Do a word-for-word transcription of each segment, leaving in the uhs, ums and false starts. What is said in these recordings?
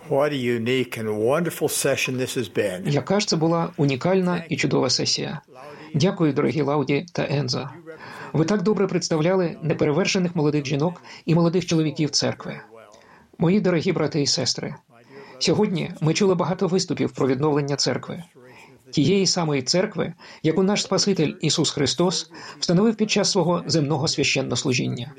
What a unique and wonderful session this has been. Яка ж це була унікальна і чудова сесія. Дякую, дорогі Лауді та Ензо. Ви так добре представляли неперевершених молодих жінок і молодих чоловіків церкви. Мої дорогі брати і сестри, сьогодні ми чули багато виступів про відновлення церкви. Тієї самої церкви, яку наш Спаситель Ісус Христос встановив під час свого земного священнослужіння.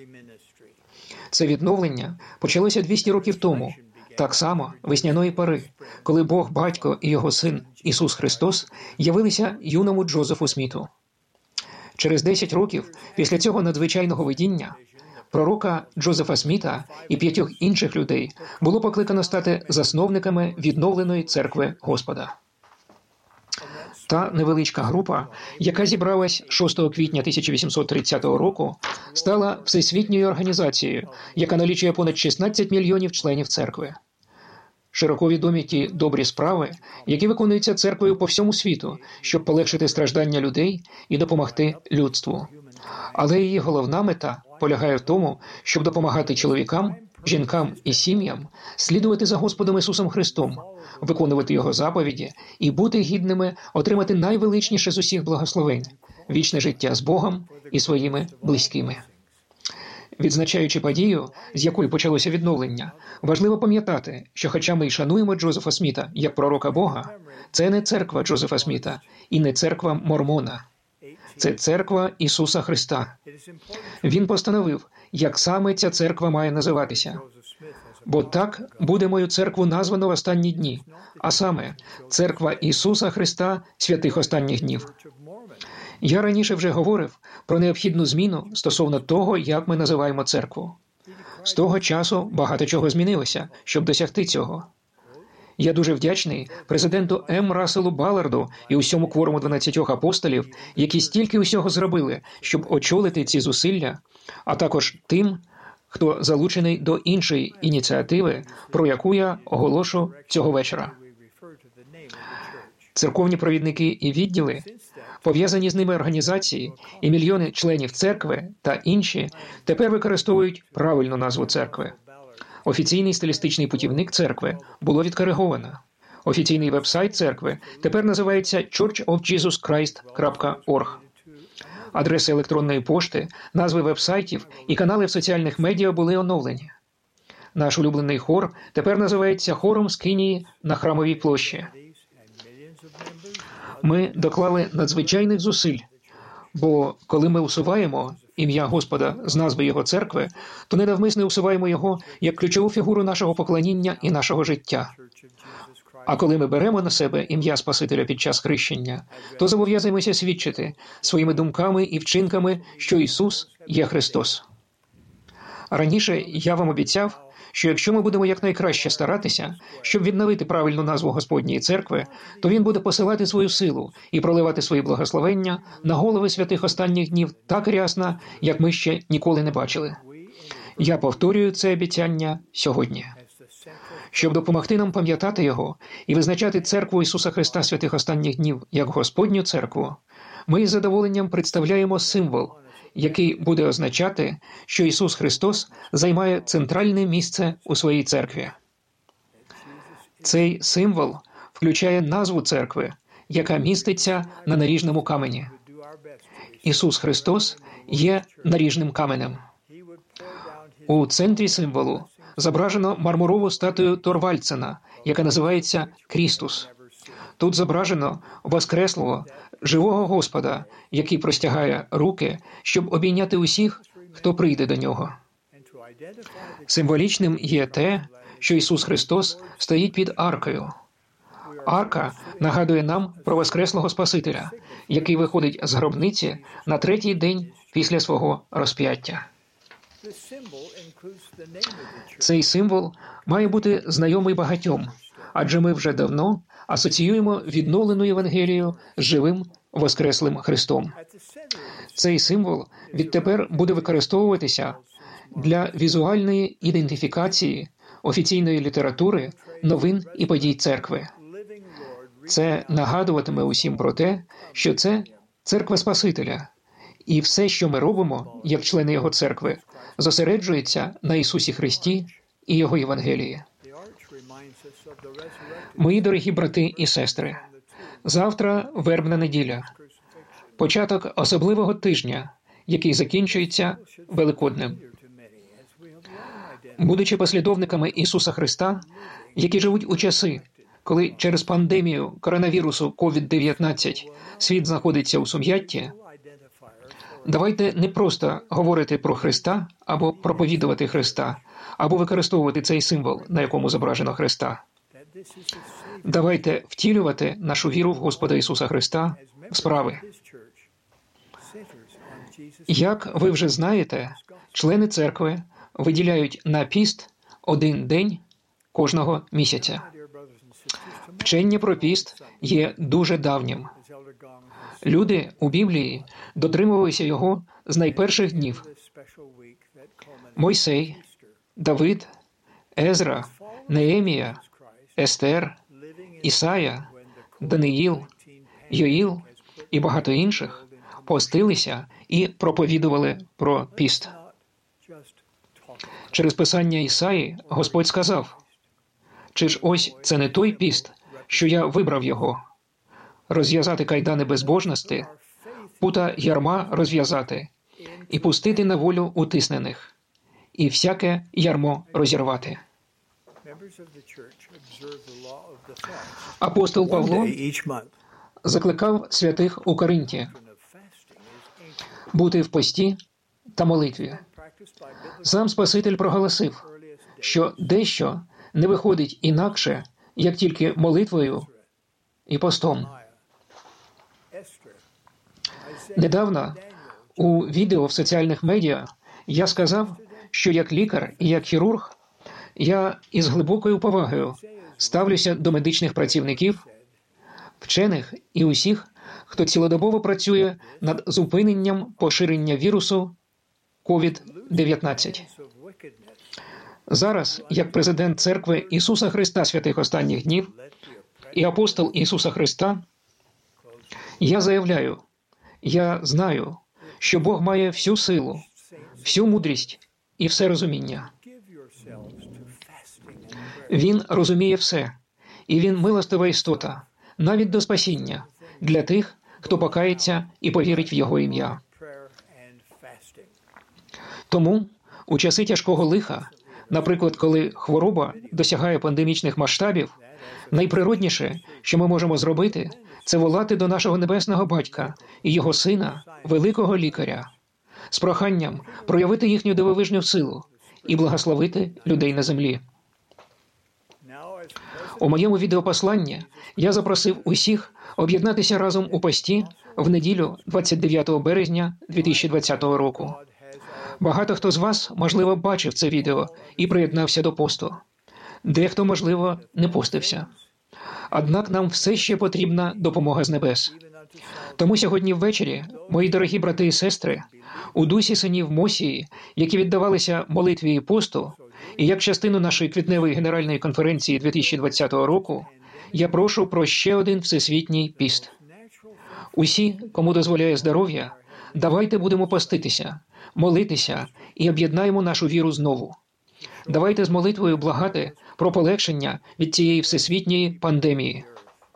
Це відновлення почалося двісті років тому, так само весняної пори, коли Бог Батько і Його Син Ісус Христос явилися юному Джозефу Сміту. Через десять років після цього надзвичайного видіння пророка Джозефа Сміта і п'ятьох інших людей було покликано стати засновниками відновленої церкви Господа. Та невеличка група, яка зібралась шостого квітня тисяча вісімсот тридцятого року, стала всесвітньою організацією, яка налічує понад шістнадцять мільйонів членів церкви. Широко відомі ті добрі справи, які виконуються церквою по всьому світу, щоб полегшити страждання людей і допомогти людству. Але її головна мета полягає в тому, щоб допомагати чоловікам, жінкам і сім'ям слідувати за Господом Ісусом Христом, виконувати Його заповіді і бути гідними отримати найвеличніше з усіх благословень – вічне життя з Богом і своїми близькими. Відзначаючи подію, з якої почалося відновлення, важливо пам'ятати, що хоча ми й шануємо Джозефа Сміта як пророка Бога, це не церква Джозефа Сміта і не церква Мормона. Це церква Ісуса Христа. Він постановив, як саме ця церква має називатися. Бо так буде мою церкву названо в останні дні, а саме церква Ісуса Христа святих останніх днів. Я раніше вже говорив про необхідну зміну стосовно того, як ми називаємо церкву. З того часу багато чого змінилося, щоб досягти цього. Я дуже вдячний президенту М. Расселу Балларду і усьому кворуму дванадцятьох апостолів, які стільки усього зробили, щоб очолити ці зусилля, а також тим, хто залучений до іншої ініціативи, про яку я оголошу цього вечора. Церковні провідники і відділи, пов'язані з ними організації і мільйони членів церкви та інші тепер використовують правильну назву церкви. Офіційний стилістичний путівник церкви було відкориговано. Офіційний веб-сайт церкви тепер називається чорч оф джізус крайст крапка орг. Адреси електронної пошти, назви веб-сайтів і канали в соціальних медіа були оновлені. Наш улюблений хор тепер називається хором Скинії на Храмовій площі. Ми доклали надзвичайних зусиль, бо коли ми усуваємо ім'я Господа з назви Його церкви, то ненавмисно усуваємо Його як ключову фігуру нашого поклоніння і нашого життя. А коли ми беремо на себе ім'я Спасителя під час хрещення, то зобов'язуємося свідчити своїми думками і вчинками, що Ісус є Христос. Раніше я вам обіцяв, що якщо ми будемо якнайкраще старатися, щоб відновити правильну назву Господньої церкви, то Він буде посилати свою силу і проливати свої благословення на голови святих останніх днів так рясно, як ми ще ніколи не бачили. Я повторюю це обіцяння сьогодні. Щоб допомогти нам пам'ятати Його і визначати церкву Ісуса Христа святих останніх днів як Господню церкву, ми із задоволенням представляємо символ, який буде означати, що Ісус Христос займає центральне місце у своїй церкві. Цей символ включає назву церкви, яка міститься на наріжному камені. Ісус Христос є наріжним каменем. У центрі символу зображено мармурову статую Торвальдсена, яка називається Крістус. Тут зображено воскреслого, живого Господа, який простягає руки, щоб обійняти усіх, хто прийде до Нього. Символічним є те, що Ісус Христос стоїть під аркою. Арка нагадує нам про воскреслого Спасителя, який виходить з гробниці на третій день після свого розп'яття. Цей символ має бути знайомий багатьом, адже ми вже давно асоціюємо відновлену Євангелію з живим воскреслим Христом. Цей символ відтепер буде використовуватися для візуальної ідентифікації офіційної літератури, новин і подій церкви. Це нагадуватиме усім про те, що це церква Спасителя, і все, що ми робимо, як члени Його церкви, зосереджується на Ісусі Христі і Його Євангелії. Мої дорогі брати і сестри, завтра вербна неділя, початок особливого тижня, який закінчується Великоднем. Будучи послідовниками Ісуса Христа, які живуть у часи, коли через пандемію коронавірусу ковід дев'ятнадцять світ знаходиться у сум'ятті, давайте не просто говорити про Христа або проповідувати Христа, або використовувати цей символ, на якому зображено Христа. Давайте втілювати нашу віру в Господа Ісуса Христа в справи. Як ви вже знаєте, члени церкви виділяють на піст один день кожного місяця. Вчення про піст є дуже давнім. Люди у Біблії дотримувалися його з найперших днів. Мойсей, Давид, Езра, Неемія, Естер, Ісая, Даниїл, Йоїл і багато інших постилися і проповідували про піст. Через писання Ісаї Господь сказав: «Чи ж ось це не той піст, що я вибрав його? Розв'язати кайдани безбожності, пута ярма розв'язати, і пустити на волю утиснених, і всяке ярмо розірвати». Апостол Павло закликав святих у Коринті бути в пості та молитві. Сам Спаситель проголосив, що дещо не виходить інакше, як тільки молитвою і постом. Недавно у відео в соціальних медіа я сказав, що як лікар і як хірург я із глибокою повагою ставлюся до медичних працівників, вчених і усіх, хто цілодобово працює над зупиненням поширення вірусу ковід дев'ятнадцять. Зараз, як президент Церкви Ісуса Христа святих останніх днів і апостол Ісуса Христа, я заявляю, я знаю, що Бог має всю силу, всю мудрість і все розуміння. Він розуміє все, і Він милостива істота, навіть до спасіння, для тих, хто покається і повірить в Його ім'я. Тому у часи тяжкого лиха, наприклад, коли хвороба досягає пандемічних масштабів, найприродніше, що ми можемо зробити, це волати до нашого Небесного Батька і Його Сина, великого лікаря, з проханням проявити їхню дивовижну силу і благословити людей на землі. У моєму відеопосланні я запросив усіх об'єднатися разом у пості в неділю двадцять дев'ятого березня дві тисячі двадцятого року. Багато хто з вас, можливо, бачив це відео і приєднався до посту. Дехто, можливо, не постився. Однак нам все ще потрібна допомога з небес. Тому сьогодні ввечері, мої дорогі брати і сестри, у дусі синів Мосії, які віддавалися молитві і посту, і як частину нашої квітневої генеральної конференції дві тисячі двадцятого року, я прошу про ще один всесвітній піст. Усі, кому дозволяє здоров'я, давайте будемо поститися, молитися і об'єднаємо нашу віру знову. Давайте з молитвою благати про полегшення від цієї всесвітньої пандемії.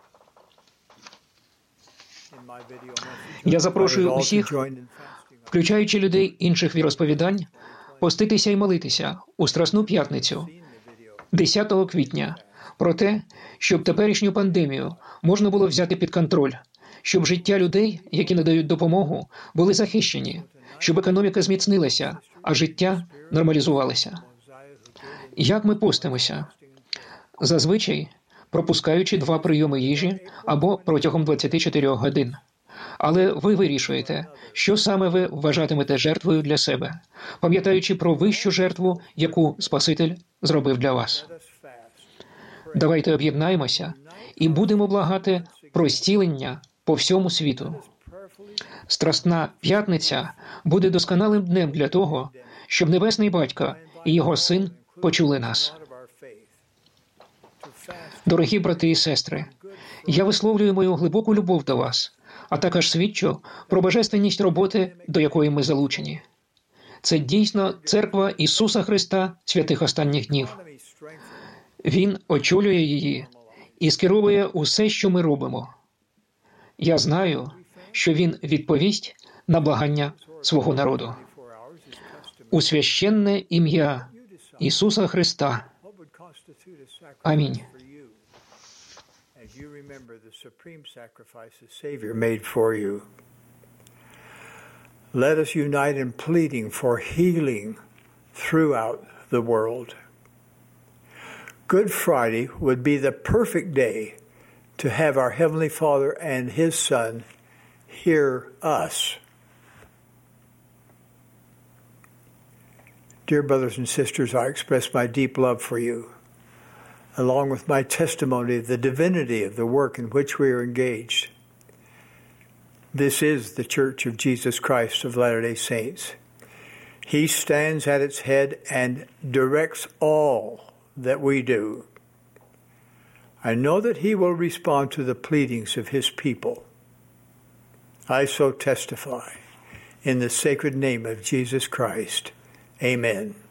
Я запрошую усіх, включаючи людей інших віросповідань, поститися і молитися у Страсну п'ятницю, десятого квітня, про те, щоб теперішню пандемію можна було взяти під контроль, щоб життя людей, які надають допомогу, були захищені, щоб економіка зміцнилася, а життя нормалізувалося. Як ми постимося? Зазвичай пропускаючи два прийоми їжі або протягом двадцяти чотирьох годин. Але ви вирішуєте, що саме ви вважатимете жертвою для себе, пам'ятаючи про вищу жертву, яку Спаситель зробив для вас. Давайте об'єднаємося і будемо благати про зцілення по всьому світу. Страсна п'ятниця буде досконалим днем для того, щоб Небесний Батько і Його Син почули нас. Дорогі брати і сестри, я висловлюю мою глибоку любов до вас, а також свідчу про божественність роботи, до якої ми залучені. Це дійсно Церква Ісуса Христа святих останніх днів. Він очолює її і скеровує усе, що ми робимо. Я знаю, що він відповість на благання свого народу. У священне ім'я Ісуса Христа. Амінь. Let us unite in pleading for healing throughout the world. Good Friday would be the perfect day to have our Heavenly Father and His Son hear us. Dear brothers and sisters, I express my deep love for you, along with my testimony of the divinity of the work in which we are engaged. This is the Church of Jesus Christ of Latter-day Saints. He stands at its head and directs all that we do. I know that He will respond to the pleadings of His people. I so testify in the sacred name of Jesus Christ. Amen.